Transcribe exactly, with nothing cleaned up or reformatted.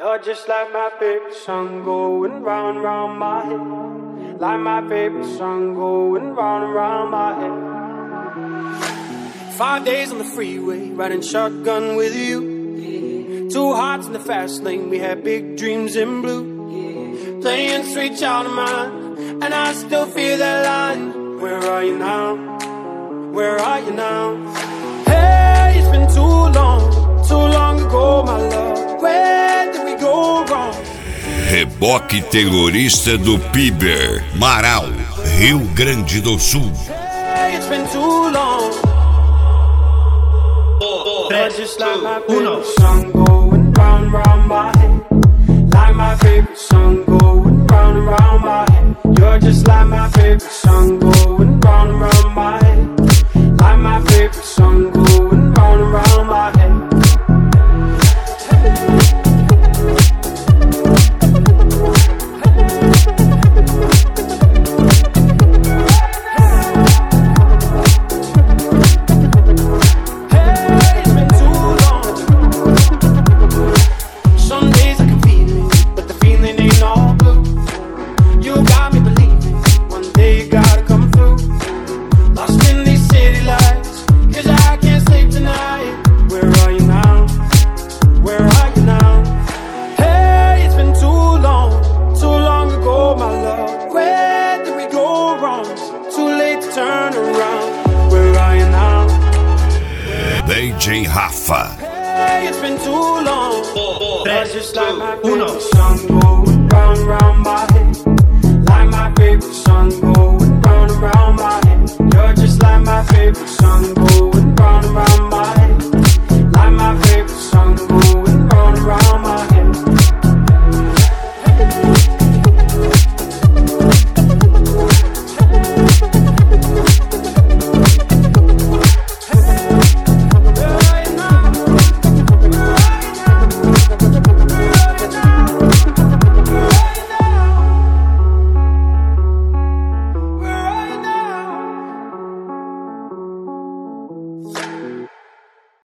You're just like my favorite song going round and round my head. Like my favorite song going round and round my head. Five days on the freeway, riding shotgun with you. Two hearts in the fast lane, we had big dreams in blue. Playing Sweet Child of Mine, and I still feel that line. Where are you now? Where are you now? Hey, it's been too long, too long ago, my love. Where did we go wrong? Reboque terrorista do Piber, Marau, Rio Grande do Sul. Hey, it's been too long. Tres, just like two, my uno. favorite song going round, round my head. Like my favorite song going round and round my head. You're just like my favorite song going round and round my head. Like my favorite song going round and round my head. D J Rafa. Hey, it's been too long. Tres, just like my two, uno. favorite song going round, round my head. Like my favorite song.